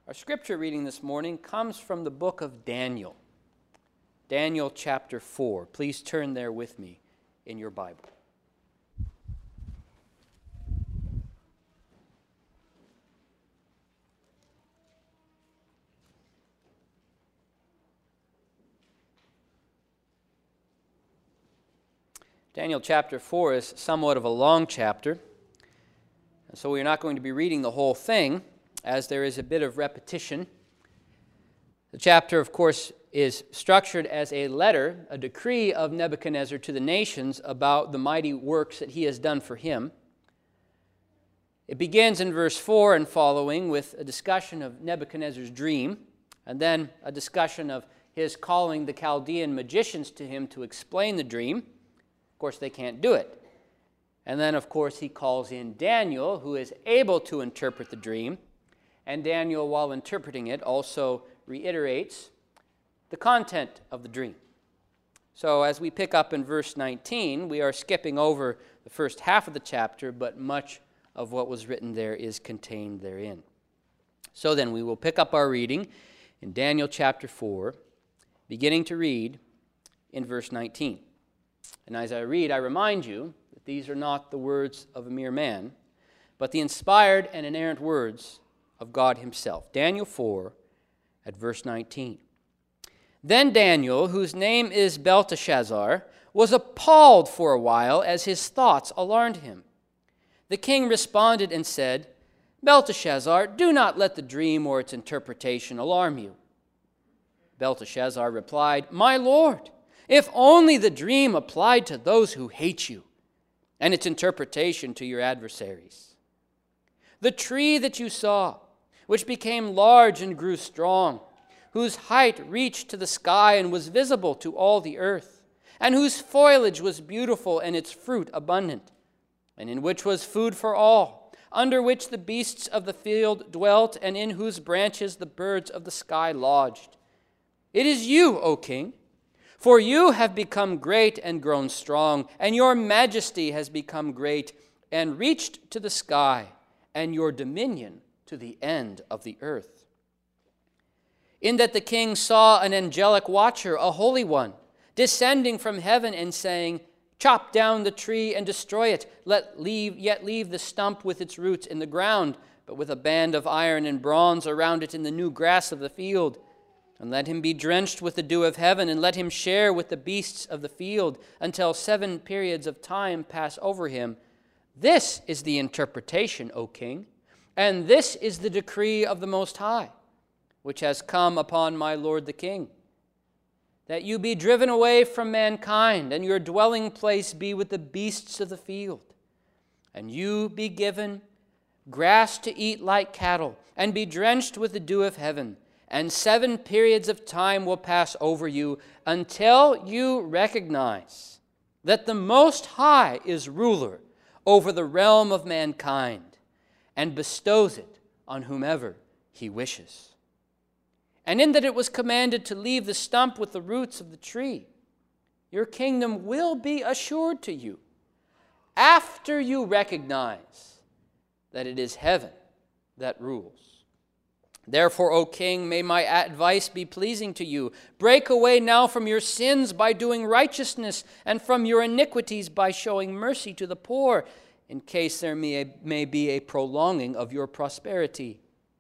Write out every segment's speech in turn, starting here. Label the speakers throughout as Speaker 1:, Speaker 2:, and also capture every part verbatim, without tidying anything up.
Speaker 1: Our scripture reading this morning comes from the book of Daniel. Daniel chapter four. Please turn there with me in your Bible. Daniel chapter four is somewhat of a long chapter, and so we're not going to be reading the whole thing, as there is a bit of repetition. The chapter, of course, is structured as a letter, a decree of Nebuchadnezzar to the nations about the mighty works that he has done for him. It begins in verse four and following with a discussion of Nebuchadnezzar's dream, and then a discussion of his calling the Chaldean magicians to him to explain the dream. Of course, they can't do it. And then, of course, he calls in Daniel, who is able to interpret the dream. And Daniel, while interpreting it, also reiterates the content of the dream. So as we pick up in verse nineteen, we are skipping over the first half of the chapter, but much of what was written there is contained therein. So then we will pick up our reading in Daniel chapter four, beginning to read in verse nineteen. And as I read, I remind you that these are not the words of a mere man, but the inspired and inerrant words of God himself. Daniel four at verse nineteen. Then Daniel, whose name is Belteshazzar, was appalled for a while as his thoughts alarmed him. The king responded and said, Belteshazzar, do not let the dream or its interpretation alarm you. Belteshazzar replied, My lord, if only the dream applied to those who hate you, and its interpretation to your adversaries. The tree that you saw, which became large and grew strong, whose height reached to the sky and was visible to all the earth, and whose foliage was beautiful and its fruit abundant, and in which was food for all, under which the beasts of the field dwelt, and in whose branches the birds of the sky lodged. It is you, O king, for you have become great and grown strong, and your majesty has become great and reached to the sky, and your dominion to the end of the earth. In that the king saw an angelic watcher, a holy one, descending from heaven and saying, Chop down the tree and destroy it, let leave, yet leave the stump with its roots in the ground, but with a band of iron and bronze around it in the new grass of the field. And let him be drenched with the dew of heaven, and let him share with the beasts of the field until seven periods of time pass over him. This is the interpretation, O king. And this is the decree of the Most High, which has come upon my lord the king, that you be driven away from mankind, and your dwelling place be with the beasts of the field, and you be given grass to eat like cattle, and be drenched with the dew of heaven, and seven periods of time will pass over you until you recognize that the Most High is ruler over the realm of mankind, and bestows it on whomever he wishes. And in that it was commanded to leave the stump with the roots of the tree, your kingdom will be assured to you after you recognize that it is heaven that rules. Therefore, O king, may my advice be pleasing to you. Break away now from your sins by doing righteousness, and from your iniquities by showing mercy to the poor, in case there may, may be a prolonging of your prosperity.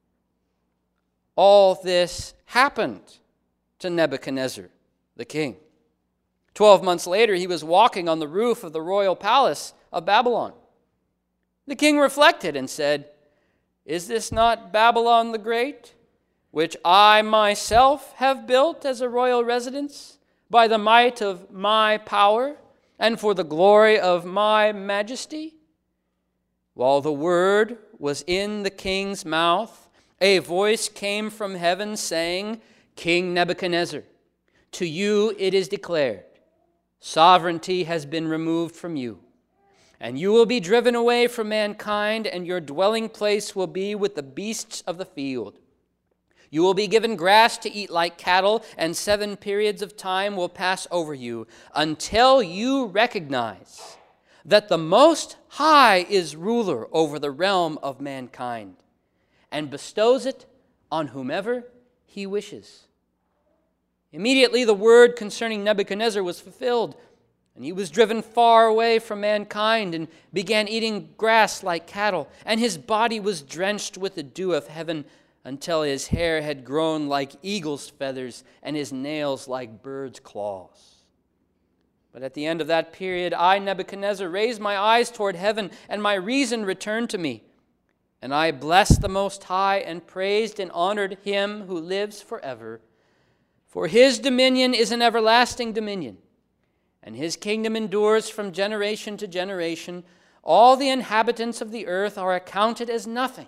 Speaker 1: All this happened to Nebuchadnezzar, the king. Twelve months later, he was walking on the roof of the royal palace of Babylon. The king reflected and said, Is this not Babylon the Great, which I myself have built as a royal residence by the might of my power and for the glory of my majesty? While the word was in the king's mouth, a voice came from heaven saying, King Nebuchadnezzar, to you it is declared, sovereignty has been removed from you, and you will be driven away from mankind, and your dwelling place will be with the beasts of the field. You will be given grass to eat like cattle, and seven periods of time will pass over you until you recognize that the Most High is ruler over the realm of mankind and bestows it on whomever he wishes." Immediately the word concerning Nebuchadnezzar was fulfilled, and he was driven far away from mankind and began eating grass like cattle, and his body was drenched with the dew of heaven until his hair had grown like eagle's feathers and his nails like birds' claws. But at the end of that period, I, Nebuchadnezzar, raised my eyes toward heaven, and my reason returned to me. And I blessed the Most High and praised and honored him who lives forever. For his dominion is an everlasting dominion, and his kingdom endures from generation to generation. All the inhabitants of the earth are accounted as nothing,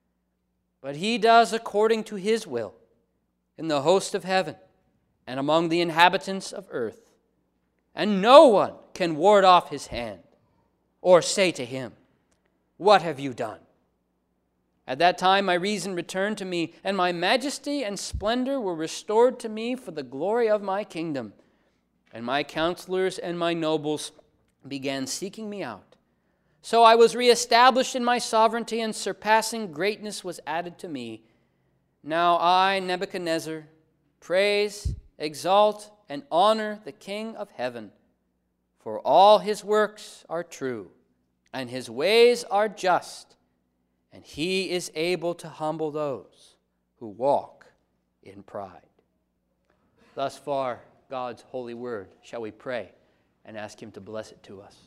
Speaker 1: but he does according to his will in the host of heaven and among the inhabitants of earth. And no one can ward off his hand or say to him, "What have you done?" At that time my reason returned to me, and my majesty and splendor were restored to me for the glory of my kingdom. And my counselors and my nobles began seeking me out. So I was reestablished in my sovereignty, and surpassing greatness was added to me. Now I, Nebuchadnezzar, praise, exalt, and honor the King of heaven, for all his works are true, and his ways are just, and he is able to humble those who walk in pride. Thus far, God's holy word. Shall we pray and ask him to bless it to us?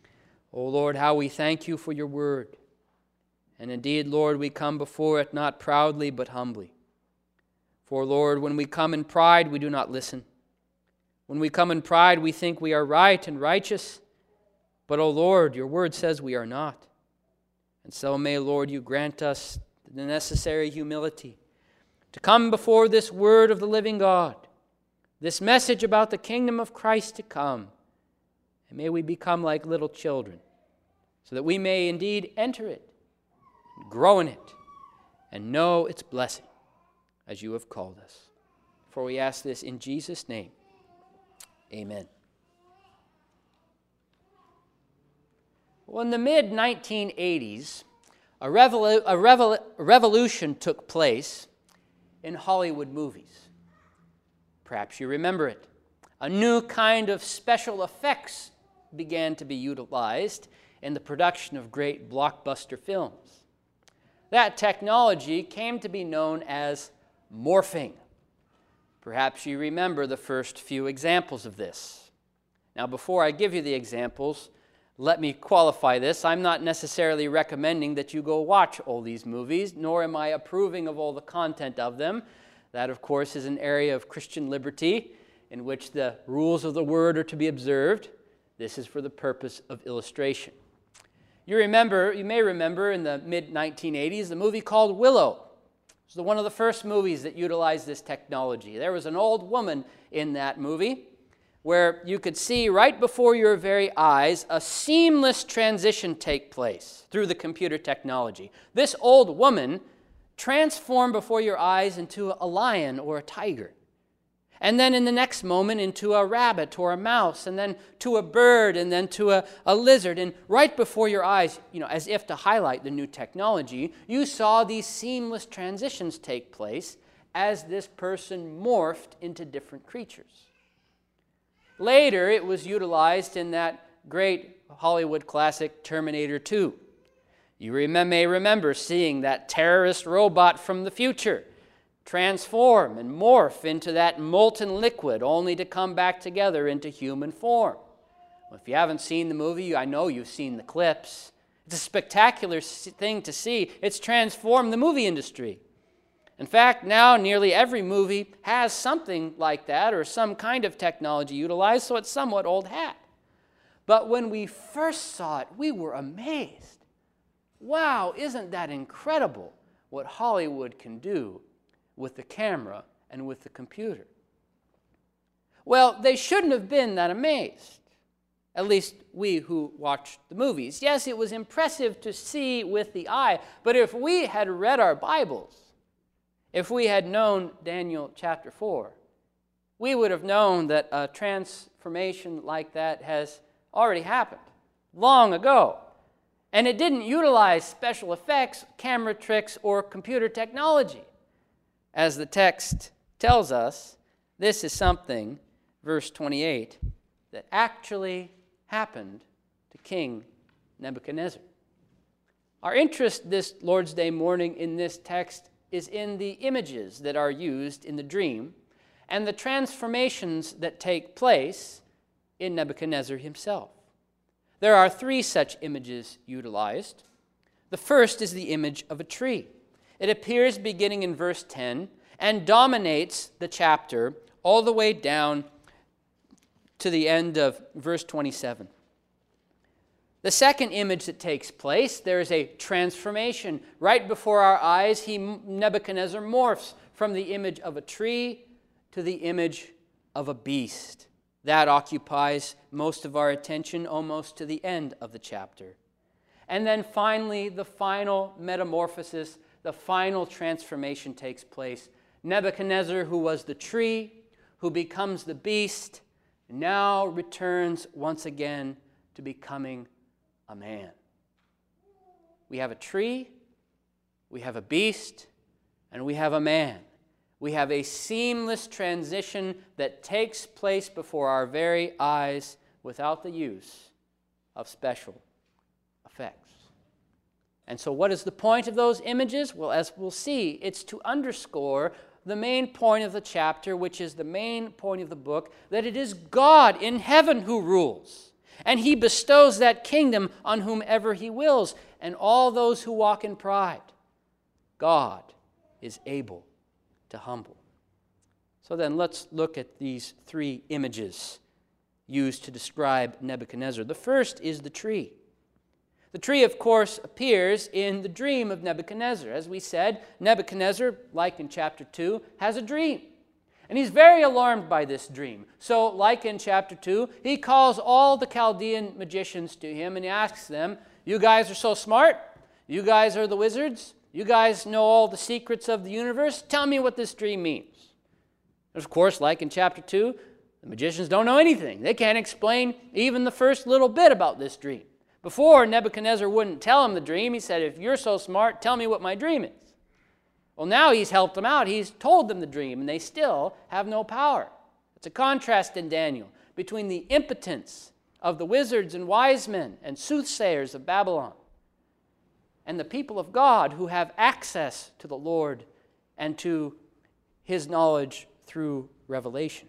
Speaker 1: O Lord, how we thank you for your word. And indeed, Lord, we come before it not proudly but humbly. For, Lord, when we come in pride, we do not listen. When we come in pride, we think we are right and righteous. But, O Lord, your word says we are not. And so may, Lord, you grant us the necessary humility to come before this word of the living God, this message about the kingdom of Christ to come. And may we become like little children, so that we may indeed enter it, grow in it, and know its blessing, as you have called us. For we ask this in Jesus' name. Amen. Well, in the mid nineteen eighties, a, revolu- a, revol- a revolution took place in Hollywood movies. Perhaps you remember it. A new kind of special effects began to be utilized in the production of great blockbuster films. That technology came to be known as morphing. Perhaps you remember the first few examples of this. Now, before I give you the examples, let me qualify this. I'm not necessarily recommending that you go watch all these movies, nor am I approving of all the content of them. That, of course, is an area of Christian liberty in which the rules of the word are to be observed. This is for the purpose of illustration. You remember, you may remember in the mid nineteen eighties, the movie called Willow. It was one of the first movies that utilized this technology. There was an old woman in that movie where you could see right before your very eyes a seamless transition take place through the computer technology. This old woman transformed before your eyes into a lion or a tiger. And then in the next moment into a rabbit or a mouse, and then to a bird, and then to a, a lizard. And right before your eyes, you know, as if to highlight the new technology, you saw these seamless transitions take place as this person morphed into different creatures. Later, it was utilized in that great Hollywood classic Terminator two. You remem- may remember seeing that terrorist robot from the future transform and morph into that molten liquid, only to come back together into human form. Well, if you haven't seen the movie, I know you've seen the clips. It's a spectacular thing to see. It's transformed the movie industry. In fact, now nearly every movie has something like that or some kind of technology utilized, so it's somewhat old hat. But when we first saw it, we were amazed. Wow, isn't that incredible what Hollywood can do with the camera and with the computer? Well, they shouldn't have been that amazed, at least we who watched the movies. Yes, it was impressive to see with the eye, but if we had read our Bibles, if we had known Daniel chapter four, we would have known that a transformation like that has already happened long ago. And it didn't utilize special effects, camera tricks, or computer technology. as the text tells us, this is something, verse twenty-eight, that actually happened to King Nebuchadnezzar. Our interest this Lord's Day morning in this text is in the images that are used in the dream and the transformations that take place in Nebuchadnezzar himself. There are three such images utilized. The first is the image of a tree. It appears beginning in verse ten and dominates the chapter all the way down to the end of verse twenty-seven. The second image that takes place, there is a transformation. Right before our eyes, he, Nebuchadnezzar morphs from the image of a tree to the image of a beast. That occupies most of our attention almost to the end of the chapter. And then finally, the final metamorphosis, the final transformation takes place. Nebuchadnezzar, who was the tree, who becomes the beast, now returns once again to becoming a man. We have a tree, we have a beast, and we have a man. We have a seamless transition that takes place before our very eyes without the use of special effects. And so what is the point of those images? Well, as we'll see, it's to underscore the main point of the chapter, which is the main point of the book, that it is God in heaven who rules. And he bestows that kingdom on whomever he wills. And all those who walk in pride, God is able to humble. So then let's look at these three images used to describe Nebuchadnezzar. The first is the tree. The tree, of course, appears in the dream of Nebuchadnezzar. As we said, Nebuchadnezzar, like in chapter two, has a dream. And he's very alarmed by this dream. So, like in chapter two, he calls all the Chaldean magicians to him and he asks them, you guys are so smart? You guys are the wizards? You guys know all the secrets of the universe? Tell me what this dream means. Of course, like in chapter two, the magicians don't know anything. They can't explain even the first little bit about this dream. Before, Nebuchadnezzar wouldn't tell him the dream. He said, if you're so smart, tell me what my dream is. Well, now he's helped them out. He's told them the dream, and they still have no power. It's a contrast in Daniel between the impotence of the wizards and wise men and soothsayers of Babylon and the people of God who have access to the Lord and to his knowledge through revelation.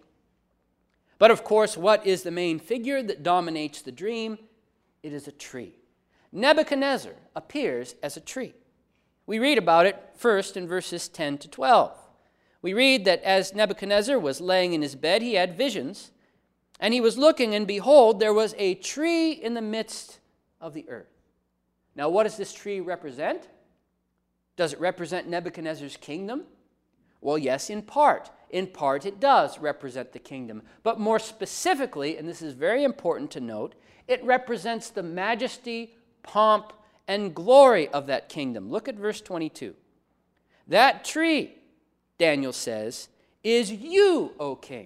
Speaker 1: But of course, what is the main figure that dominates the dream? It is a tree. Nebuchadnezzar appears as a tree. We read about it first in verses ten to twelve. We read that as Nebuchadnezzar was laying in his bed, he had visions, and he was looking, and behold, there was a tree in the midst of the earth. Now, what does this tree represent? Does it represent Nebuchadnezzar's kingdom? Well, yes, in part. In part, it does represent the kingdom. But more specifically, and this is very important to note, it represents the majesty, pomp, and glory of that kingdom. Look at verse twenty-two. That tree, Daniel says, is you, O king.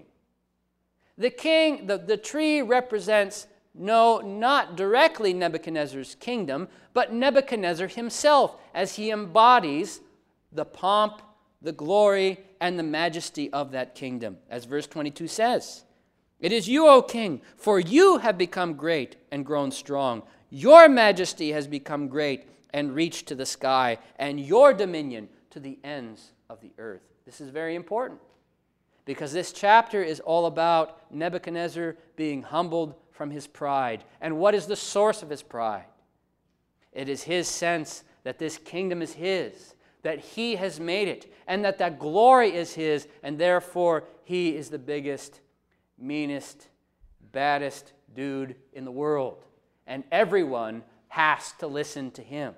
Speaker 1: The king, the, the tree represents, no, not directly Nebuchadnezzar's kingdom, but Nebuchadnezzar himself, as he embodies the pomp, the glory, and the majesty of that kingdom. As verse twenty-two says, it is you, O king, for you have become great and grown strong. Your majesty has become great and reached to the sky, and your dominion to the ends of the earth. This is very important because this chapter is all about Nebuchadnezzar being humbled from his pride. And what is the source of his pride? It is his sense that this kingdom is his, that he has made it, and that that glory is his, and therefore he is the biggest, meanest, baddest dude in the world. And everyone has to listen to him.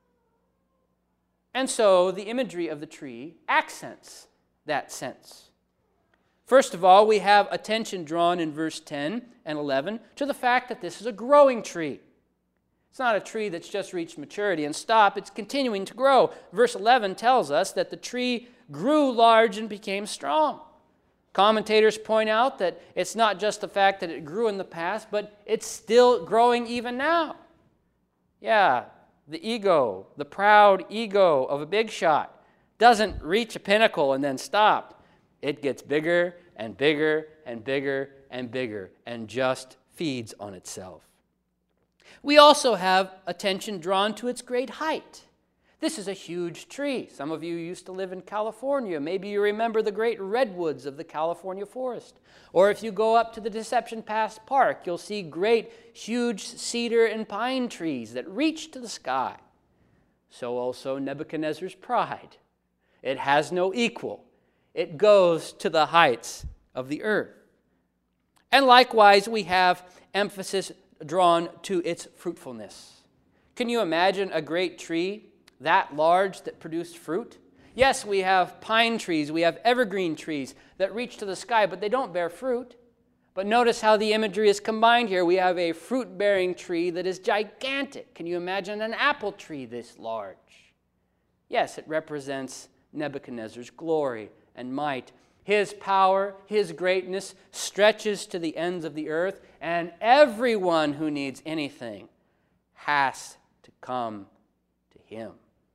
Speaker 1: And so the imagery of the tree accents that sense. First of all, we have attention drawn in verse ten and eleven to the fact that this is a growing tree. It's not a tree that's just reached maturity and stopped. It's continuing to grow. Verse eleven tells us that the tree grew large and became strong. Commentators point out that it's not just the fact that it grew in the past, but it's still growing even now. Yeah, the ego, the proud ego of a big shot doesn't reach a pinnacle and then stop. It gets bigger and bigger and bigger and bigger and just feeds on itself. We also have attention drawn to its great height. This is a huge tree. Some of you used to live in California. Maybe you remember the great redwoods of the California forest. Or if you go up to the Deception Pass Park, you'll see great, huge cedar and pine trees that reach to the sky. So also Nebuchadnezzar's pride. It has no equal. It goes to the heights of the earth. And likewise, we have emphasis drawn to its fruitfulness. Can you imagine a great tree that large that produced fruit? Yes, we have pine trees, we have evergreen trees that reach to the sky, but they don't bear fruit. But notice how the imagery is combined here. We have a fruit-bearing tree that is gigantic. Can you imagine an apple tree this large? Yes, it represents Nebuchadnezzar's glory and might. His power, his greatness stretches to the ends of the earth, and everyone who needs anything has to come to him.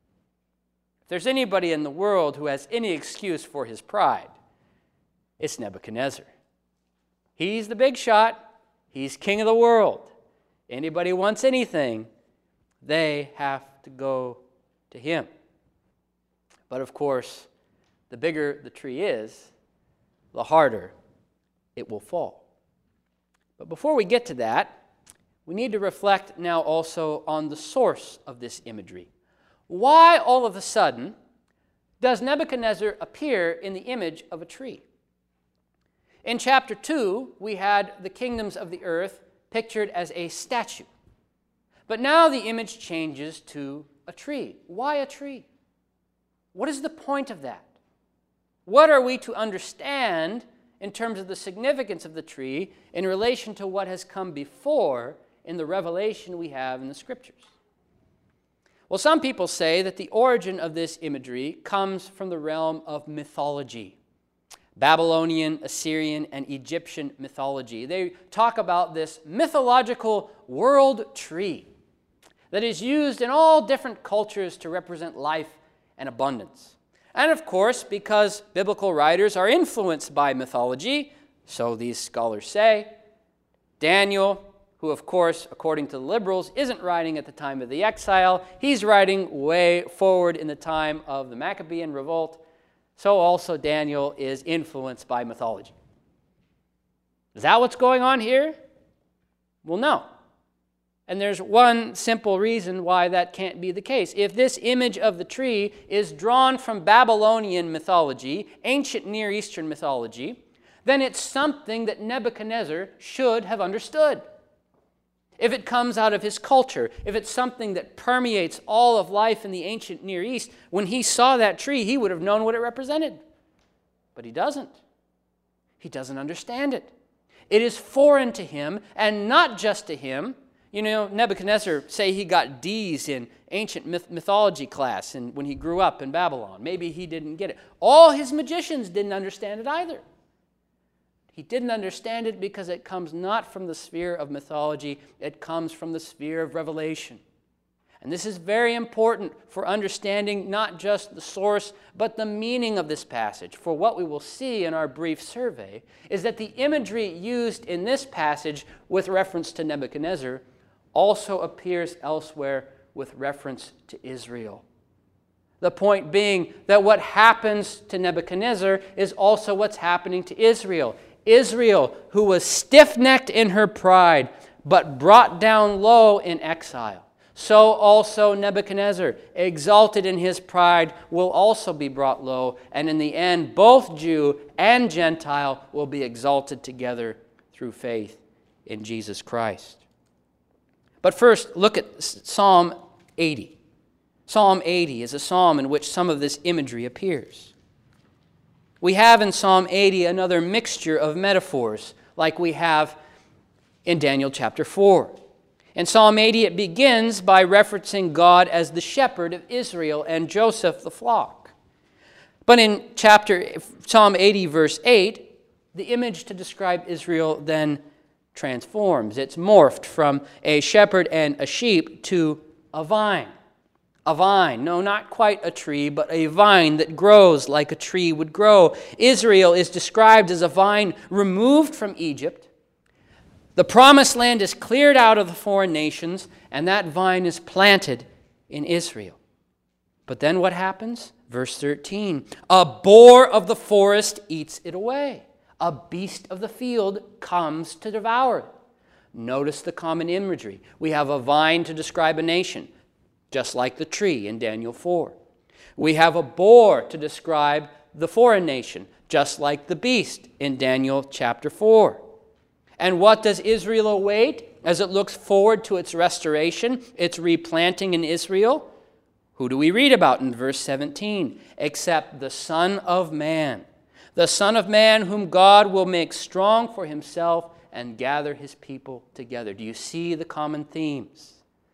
Speaker 1: If there's anybody in the world who has any excuse for his pride, it's Nebuchadnezzar. He's the big shot. He's king of the world. Anybody wants anything, they have to go to him. But of course, the bigger the tree is, the harder it will fall. But before we get to that, we need to reflect now also on the source of this imagery. Why all of a sudden does Nebuchadnezzar appear in the image of a tree? In chapter two, we had the kingdoms of the earth pictured as a statue. But now the image changes to a tree. Why a tree? What is the point of that? What are we to understand in terms of the significance of the tree in relation to what has come before in the revelation we have in the Scriptures? Well, some people say that the origin of this imagery comes from the realm of mythology. Babylonian, Assyrian, and Egyptian mythology. They talk about this mythological world tree that is used in all different cultures to represent life and abundance. And of course, because biblical writers are influenced by mythology, so these scholars say, Daniel, who of course, according to the liberals, isn't writing at the time of the exile, he's writing way forward in the time of the Maccabean revolt, so also Daniel is influenced by mythology. Is that what's going on here? Well, no. And there's one simple reason why that can't be the case. If this image of the tree is drawn from Babylonian mythology, ancient Near Eastern mythology, then it's something that Nebuchadnezzar should have understood. If it comes out of his culture, if it's something that permeates all of life in the ancient Near East, when he saw that tree, he would have known what it represented. But he doesn't. He doesn't understand it. It is foreign to him, and not just to him. You know, Nebuchadnezzar, say he got D's in ancient myth- mythology class and when he grew up in Babylon. Maybe he didn't get it. All his magicians didn't understand it either. He didn't understand it because it comes not from the sphere of mythology, it comes from the sphere of revelation. And this is very important for understanding not just the source, but the meaning of this passage. For what we will see in our brief survey is that the imagery used in this passage with reference to Nebuchadnezzar also appears elsewhere with reference to Israel. The point being that what happens to Nebuchadnezzar is also what's happening to Israel. Israel, who was stiff-necked in her pride, but brought down low in exile. So also Nebuchadnezzar, exalted in his pride, will also be brought low. And in the end, both Jew and Gentile will be exalted together through faith in Jesus Christ. But first, look at Psalm eighty. Psalm eighty is a psalm in which some of this imagery appears. We have in Psalm eighty another mixture of metaphors like we have in Daniel chapter four. In Psalm eighty, it begins by referencing God as the shepherd of Israel and Joseph the flock. But in chapter Psalm eighty, verse eight, the image to describe Israel then transforms. It's morphed from a shepherd and a sheep to a vine. a vine. No, not quite a tree, but a vine that grows like a tree would grow. Israel is described as a vine removed from Egypt. The promised land is cleared out of the foreign nations, and that vine is planted in Israel. But then what happens? Verse thirteen, a boar of the forest eats it away. A beast of the field comes to devour it. Notice the common imagery. We have a vine to describe a nation, just like the tree in Daniel four. We have a boar to describe the foreign nation, just like the beast in Daniel chapter four. And what does Israel await as it looks forward to its restoration, its replanting in Israel? Who do we read about in verse seventeen? Except the Son of Man. The Son of Man whom God will make strong for himself and gather his people together. Do you see the common themes?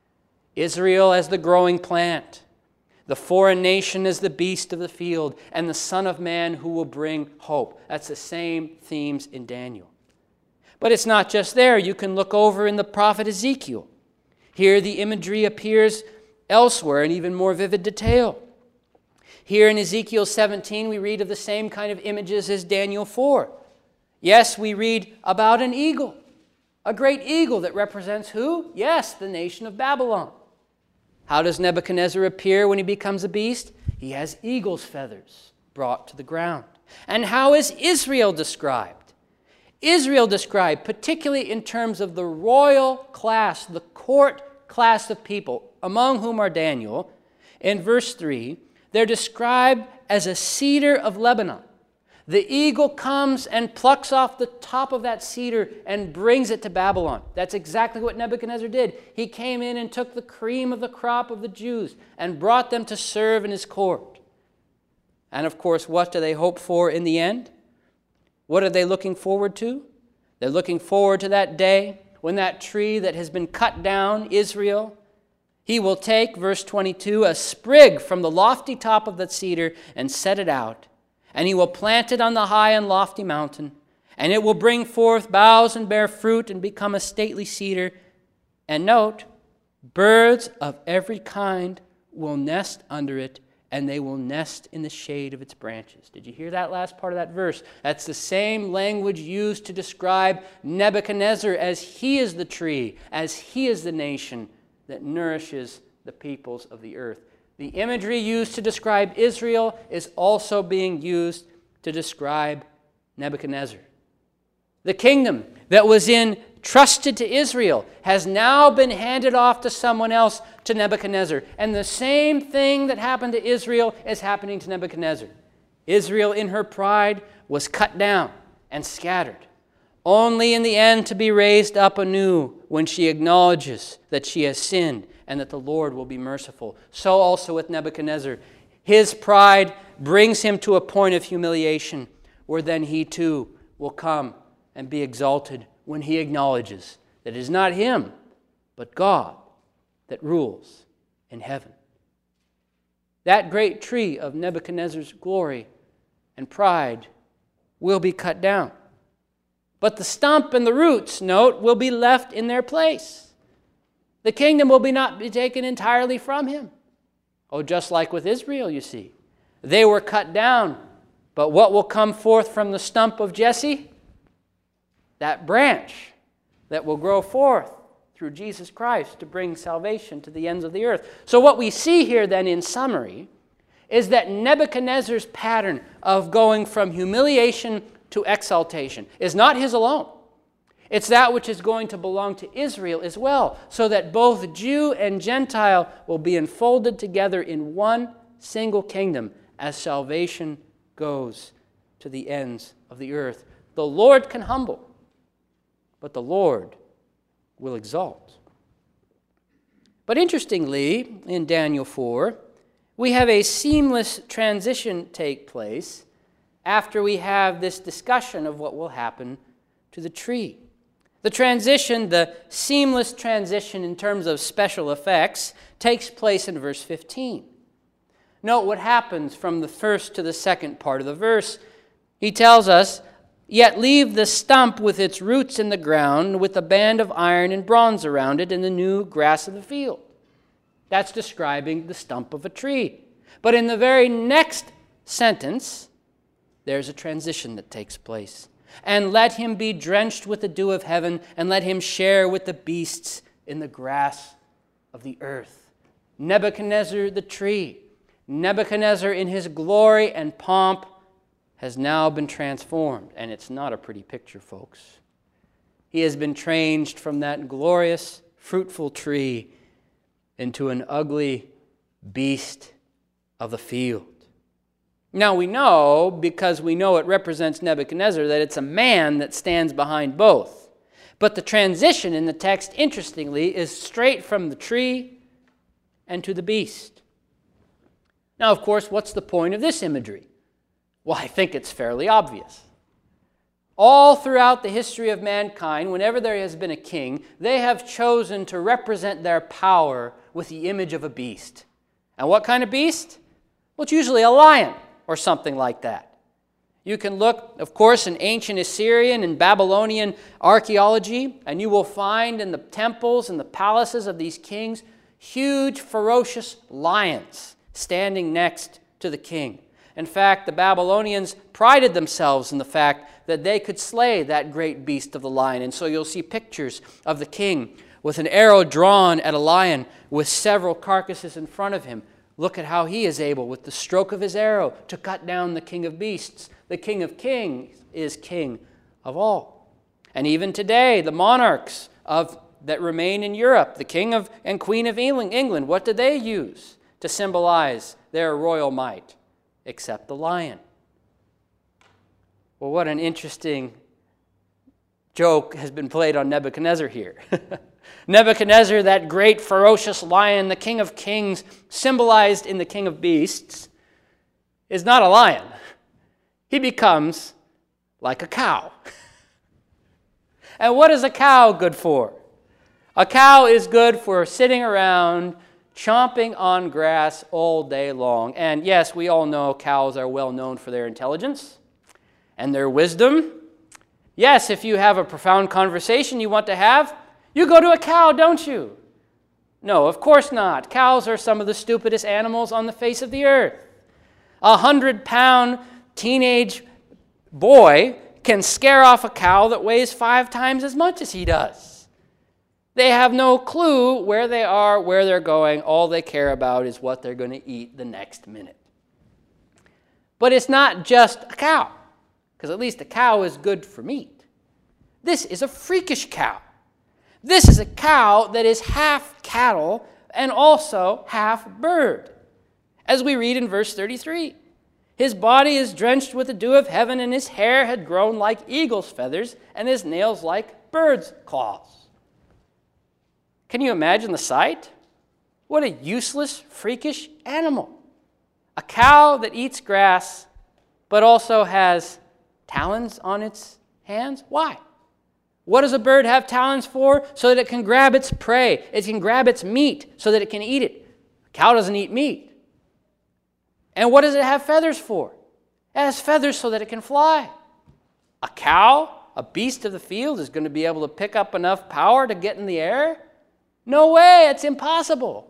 Speaker 1: Israel as the growing plant, the foreign nation as the beast of the field, and the Son of Man who will bring hope. That's the same themes in Daniel. But it's not just there. You can look over in the prophet Ezekiel. Here the imagery appears elsewhere in even more vivid detail. Here in Ezekiel seventeen, we read of the same kind of images as Daniel four. Yes, we read about an eagle, a great eagle that represents who? Yes, the nation of Babylon. How does Nebuchadnezzar appear when he becomes a beast? He has eagle's feathers brought to the ground. And how is Israel described? Israel described, particularly in terms of the royal class, the court class of people, among whom are Daniel, in verse three, they're described as a cedar of Lebanon. The eagle comes and plucks off the top of that cedar and brings it to Babylon. That's exactly what Nebuchadnezzar did. He came in and took the cream of the crop of the Jews and brought them to serve in his court. And of course, what do they hope for in the end? What are they looking forward to? They're looking forward to that day when that tree that has been cut down, Israel, he will take, verse twenty-two, a sprig from the lofty top of that cedar and set it out. And he will plant it on the high and lofty mountain. And it will bring forth boughs and bear fruit and become a stately cedar. And note, birds of every kind will nest under it, and they will nest in the shade of its branches. Did you hear that last part of that verse? That's the same language used to describe Nebuchadnezzar as he is the tree, as he is the nation that nourishes the peoples of the earth. The imagery used to describe Israel is also being used to describe Nebuchadnezzar. The kingdom that was entrusted to Israel has now been handed off to someone else, to Nebuchadnezzar. And the same thing that happened to Israel is happening to Nebuchadnezzar. Israel in her pride was cut down and scattered, only in the end to be raised up anew when she acknowledges that she has sinned and that the Lord will be merciful. So also with Nebuchadnezzar. His pride brings him to a point of humiliation where then he too will come and be exalted when he acknowledges that it is not him, but God that rules in heaven. That great tree of Nebuchadnezzar's glory and pride will be cut down. But the stump and the roots, note, will be left in their place. The kingdom will be not be taken entirely from him. Oh, just like with Israel, you see. They were cut down, but what will come forth from the stump of Jesse? That branch that will grow forth through Jesus Christ to bring salvation to the ends of the earth. So what we see here then in summary is that Nebuchadnezzar's pattern of going from humiliation to exaltation is not his alone. It's that which is going to belong to Israel as well, so that both Jew and Gentile will be enfolded together in one single kingdom as salvation goes to the ends of the earth. The Lord can humble, but the Lord will exalt. But interestingly, in Daniel four, we have a seamless transition take place after we have this discussion of what will happen to the tree. The transition, the seamless transition in terms of special effects, takes place in verse fifteen. Note what happens from the first to the second part of the verse. He tells us, "Yet leave the stump with its roots in the ground, with a band of iron and bronze around it, in the new grass of the field." That's describing the stump of a tree. But in the very next sentence, there's a transition that takes place. And let him be drenched with the dew of heaven, and let him share with the beasts in the grass of the earth. Nebuchadnezzar the tree, Nebuchadnezzar in his glory and pomp has now been transformed. And it's not a pretty picture, folks. He has been changed from that glorious, fruitful tree into an ugly beast of the field. Now we know, because we know it represents Nebuchadnezzar, that it's a man that stands behind both. But the transition in the text, interestingly, is straight from the tree and to the beast. Now, of course, what's the point of this imagery? Well, I think it's fairly obvious. All throughout the history of mankind, whenever there has been a king, they have chosen to represent their power with the image of a beast. And what kind of beast? Well, it's usually a lion or something like that. You can look, of course, in ancient Assyrian and Babylonian archaeology, and you will find in the temples and the palaces of these kings huge, ferocious lions standing next to the king. In fact, the Babylonians prided themselves in the fact that they could slay that great beast of the lion. And so you'll see pictures of the king with an arrow drawn at a lion with several carcasses in front of him. Look at how he is able, with the stroke of his arrow, to cut down the king of beasts. The king of kings is king of all. And even today, the monarchs of that remain in Europe, the king of and queen of England, what do they use to symbolize their royal might? Except the lion. Well, what an interesting joke has been played on Nebuchadnezzar here. Nebuchadnezzar, that great ferocious lion, the king of kings, symbolized in the king of beasts, is not a lion. He becomes like a cow. And what is a cow good for? A cow is good for sitting around chomping on grass all day long. And yes, we all know cows are well known for their intelligence and their wisdom. Yes, if you have a profound conversation you want to have, you go to a cow, don't you? No, of course not. Cows are some of the stupidest animals on the face of the earth. A hundred-pound teenage boy can scare off a cow that weighs five times as much as he does. They have no clue where they are, where they're going. All they care about is what they're going to eat the next minute. But it's not just a cow, because at least a cow is good for meat. This is a freakish cow. This is a cow that is half cattle and also half bird. As we read in verse thirty-three, his body is drenched with the dew of heaven, and his hair had grown like eagle's feathers, and his nails like bird's claws. Can you imagine the sight? What a useless, freakish animal. A cow that eats grass, but also has talons on its hands. Why? What does a bird have talons for? So that it can grab its prey. It can grab its meat so that it can eat it. A cow doesn't eat meat. And what does it have feathers for? It has feathers so that it can fly. A cow, a beast of the field, is going to be able to pick up enough power to get in the air? No way, it's impossible.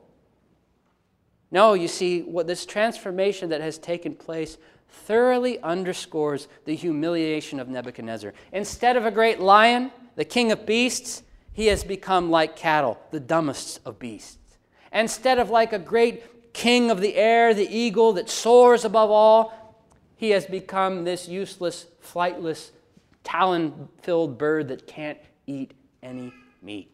Speaker 1: No, you see, what this transformation that has taken place thoroughly underscores the humiliation of Nebuchadnezzar. Instead of a great lion, the king of beasts, he has become like cattle, the dumbest of beasts. Instead of like a great king of the air, the eagle that soars above all, he has become this useless, flightless, talon-filled bird that can't eat any meat.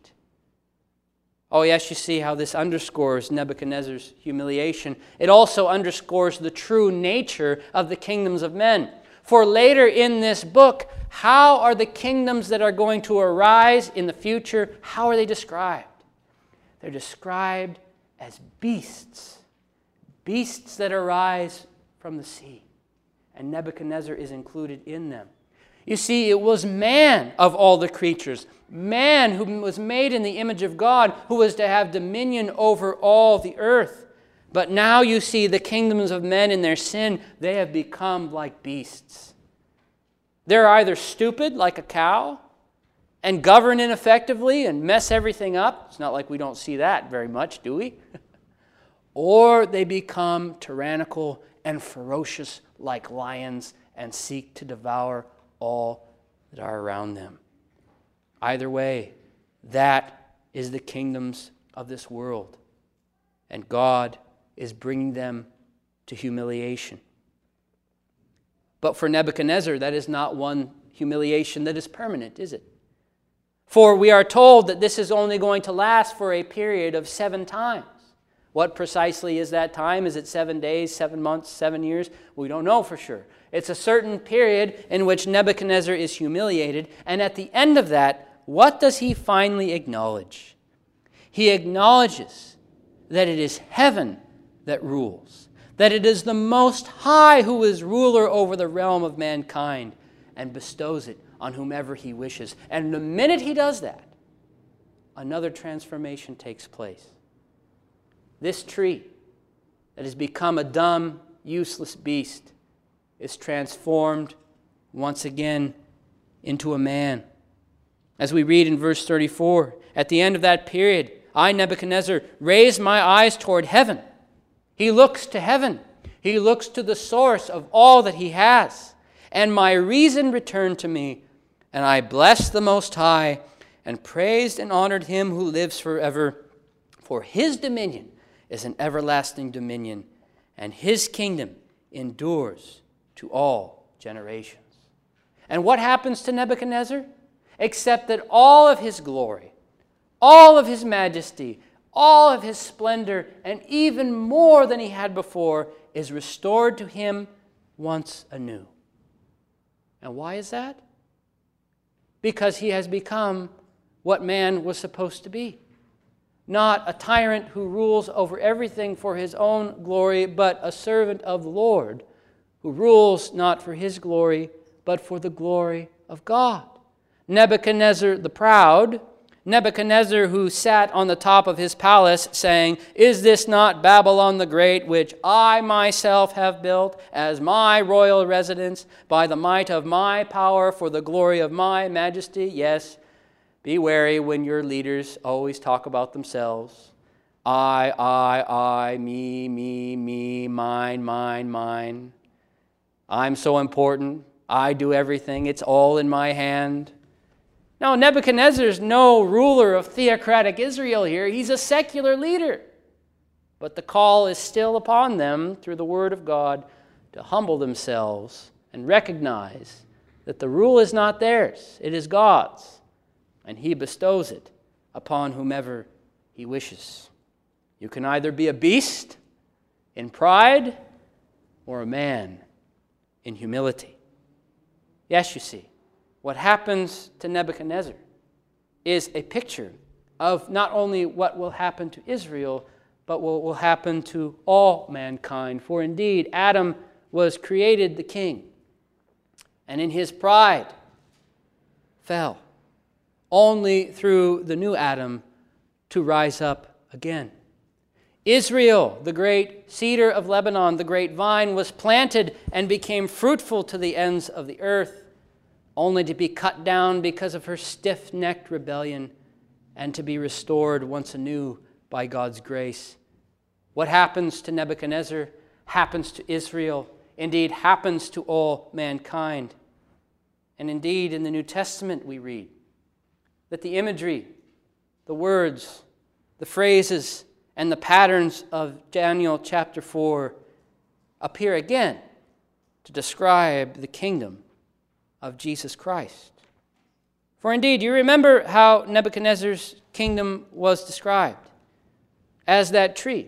Speaker 1: Oh yes, you see how this underscores Nebuchadnezzar's humiliation. It also underscores the true nature of the kingdoms of men. For later in this book, how are the kingdoms that are going to arise in the future, how are they described? They're described as beasts. Beasts that arise from the sea. And Nebuchadnezzar is included in them. You see, it was man of all the creatures, man who was made in the image of God, who was to have dominion over all the earth. But now you see the kingdoms of men in their sin, they have become like beasts. They're either stupid like a cow and govern ineffectively and mess everything up. It's not like we don't see that very much, do we? or they become tyrannical and ferocious like lions and seek to devour all that are around them. Either way, that is the kingdoms of this world, and God is bringing them to humiliation. But for Nebuchadnezzar, that is not one humiliation that is permanent, is it? For we are told that this is only going to last for a period of seven times. What precisely is that time? Is it seven days, seven months, seven years? We don't know for sure. It's a certain period in which Nebuchadnezzar is humiliated, and at the end of that, what does he finally acknowledge? He acknowledges that it is heaven that rules, that it is the Most High who is ruler over the realm of mankind and bestows it on whomever he wishes. And the minute he does that, another transformation takes place. This tree that has become a dumb, useless beast is transformed once again into a man. As we read in verse thirty-four, at the end of that period, I, Nebuchadnezzar, raised my eyes toward heaven. He looks to heaven. He looks to the source of all that he has. And my reason returned to me, and I blessed the Most High and praised and honored him who lives forever. For his dominion is an everlasting dominion, and his kingdom endures to all generations. And what happens to Nebuchadnezzar? Except that all of his glory, all of his majesty, all of his splendor, and even more than he had before, is restored to him once anew. And why is that? Because he has become what man was supposed to be. Not a tyrant who rules over everything for his own glory, but a servant of the Lord who rules not for his glory, but for the glory of God. Nebuchadnezzar the proud, Nebuchadnezzar who sat on the top of his palace saying, "Is this not Babylon the Great, which I myself have built as my royal residence by the might of my power for the glory of my majesty?" Yes, be wary when your leaders always talk about themselves. I, I, I, me, me, me, mine, mine, mine. I'm so important. I do everything. It's all in my hand. Now, Nebuchadnezzar's no ruler of theocratic Israel here. He's a secular leader. But the call is still upon them through the word of God to humble themselves and recognize that the rule is not theirs. It is God's. And he bestows it upon whomever he wishes. You can either be a beast in pride or a man in humility. Yes, you see, what happens to Nebuchadnezzar is a picture of not only what will happen to Israel, but what will happen to all mankind. For indeed, Adam was created the king, and in his pride fell, only through the new Adam to rise up again. Israel, the great cedar of Lebanon, the great vine, was planted and became fruitful to the ends of the earth, only to be cut down because of her stiff-necked rebellion and to be restored once anew by God's grace. What happens to Nebuchadnezzar happens to Israel, indeed happens to all mankind. And indeed, in the New Testament we read that the imagery, the words, the phrases, and the patterns of Daniel chapter four appear again to describe the kingdom of Jesus Christ. For indeed, you remember how Nebuchadnezzar's kingdom was described as that tree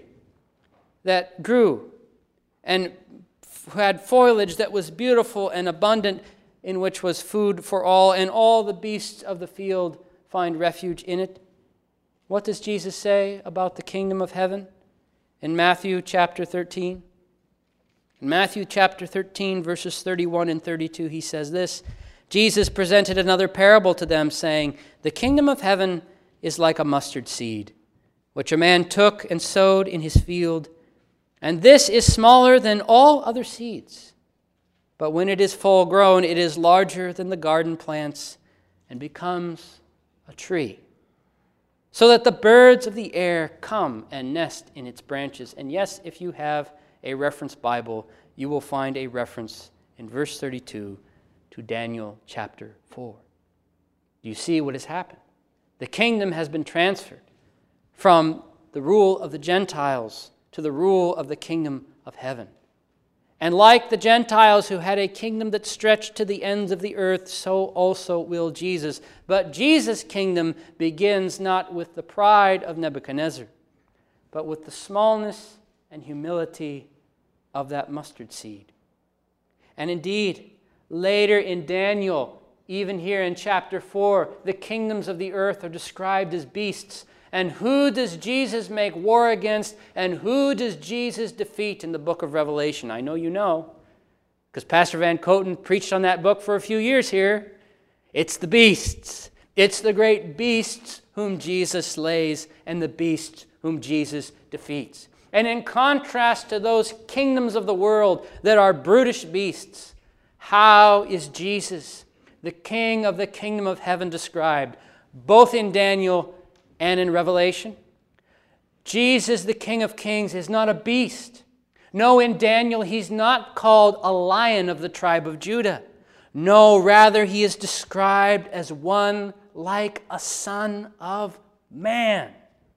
Speaker 1: that grew and had foliage that was beautiful and abundant, in which was food for all, and all the beasts of the field find refuge in it. What does Jesus say about the kingdom of heaven in Matthew chapter thirteen? In Matthew chapter thirteen, verses thirty-one and thirty-two, he says this: Jesus presented another parable to them, saying, "The kingdom of heaven is like a mustard seed, which a man took and sowed in his field. And this is smaller than all other seeds. But when it is full grown, it is larger than the garden plants and becomes a tree, so that the birds of the air come and nest in its branches. And yes, if you have a reference Bible, you will find a reference in verse thirty-two to Daniel chapter four. Do you see what has happened? The kingdom has been transferred from the rule of the Gentiles to the rule of the kingdom of heaven. And like the Gentiles who had a kingdom that stretched to the ends of the earth, so also will Jesus. But Jesus' kingdom begins not with the pride of Nebuchadnezzar, but with the smallness and humility of that mustard seed. And indeed, later in Daniel, even here in chapter four, the kingdoms of the earth are described as beasts. And who does Jesus make war against, and who does Jesus defeat in the book of Revelation? I know you know, because Pastor Van Coten preached on that book for a few years here. It's the beasts. It's the great beasts whom Jesus slays, and the beasts whom Jesus defeats. And in contrast to those kingdoms of the world that are brutish beasts, how is Jesus, the King of the kingdom of heaven, described, both in Daniel and in Revelation? Jesus, the King of Kings, is not a beast. No, in Daniel, he's not called a lion of the tribe of Judah. No, rather, he is described as one like a son of man.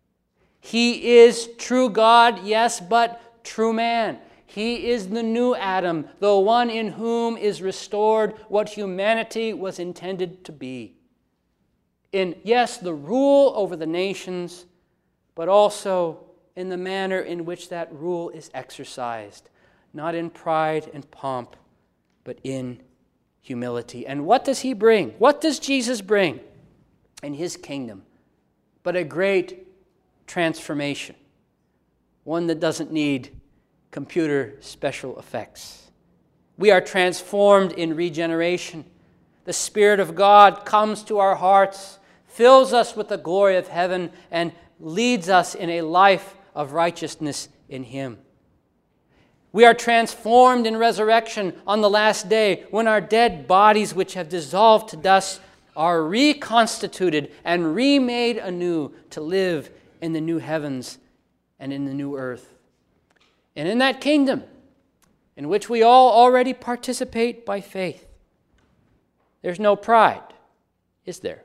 Speaker 1: He is true God, yes, but true man. He is the new Adam, the one in whom is restored what humanity was intended to be. In, yes, the rule over the nations, but also in the manner in which that rule is exercised, not in pride and pomp, but in humility. And what does he bring? What does Jesus bring in his kingdom? But a great transformation, one that doesn't need computer special effects. We are transformed in regeneration. The Spirit of God comes to our hearts, fills us with the glory of heaven, and leads us in a life of righteousness in him. We are transformed in resurrection on the last day, when our dead bodies, which have dissolved to dust, are reconstituted and remade anew to live in the new heavens and in the new earth. And in that kingdom, in which we all already participate by faith, there's no pride, is there?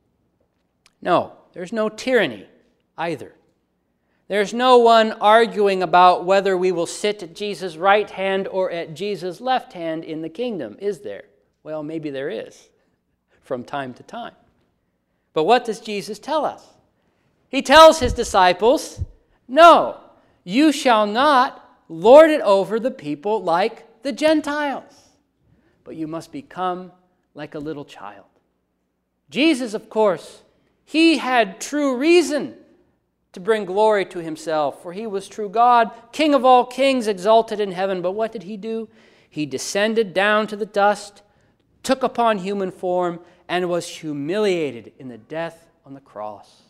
Speaker 1: No, there's no tyranny either. There's no one arguing about whether we will sit at Jesus' right hand or at Jesus' left hand in the kingdom, is there? Well, maybe there is, from time to time. But what does Jesus tell us? He tells his disciples, no, you shall not lord it over the people like the Gentiles, but you must become like a little child. Jesus, of course, he had true reason to bring glory to himself, for he was true God, King of all kings, exalted in heaven. But what did he do? He descended down to the dust, took upon human form, and was humiliated in the death on the cross.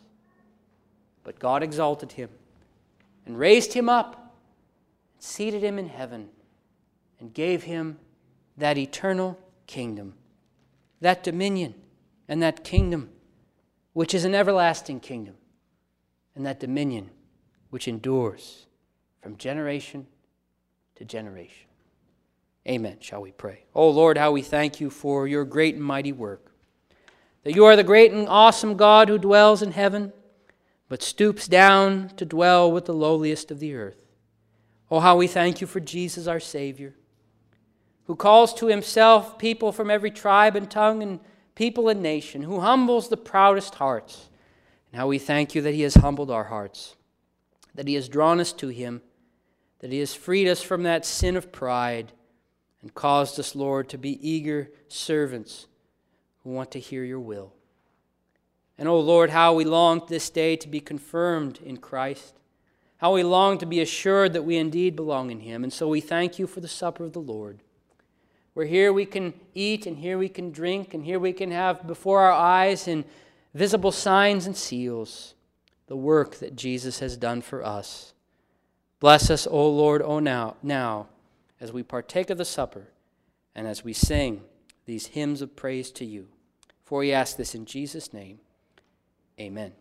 Speaker 1: But God exalted him and raised him up, seated him in heaven, and gave him that eternal kingdom, that dominion and that kingdom, which is an everlasting kingdom, and that dominion which endures from generation to generation. Amen. Shall we pray? Oh Lord, how we thank you for your great and mighty work, that you are the great and awesome God who dwells in heaven, but stoops down to dwell with the lowliest of the earth. Oh, how we thank you for Jesus, our Savior, who calls to himself people from every tribe and tongue and people and nation, who humbles the proudest hearts. And how we thank you that he has humbled our hearts, that he has drawn us to him, that he has freed us from that sin of pride and caused us, Lord, to be eager servants who want to hear your will. And, oh Lord, how we long this day to be confirmed in Christ, how we long to be assured that we indeed belong in him. And so we thank you for the supper of the Lord, where here we can eat and here we can drink and here we can have before our eyes in visible signs and seals the work that Jesus has done for us. Bless us, O Lord, O now, now, as we partake of the supper and as we sing these hymns of praise to you. For we ask this in Jesus' name. Amen.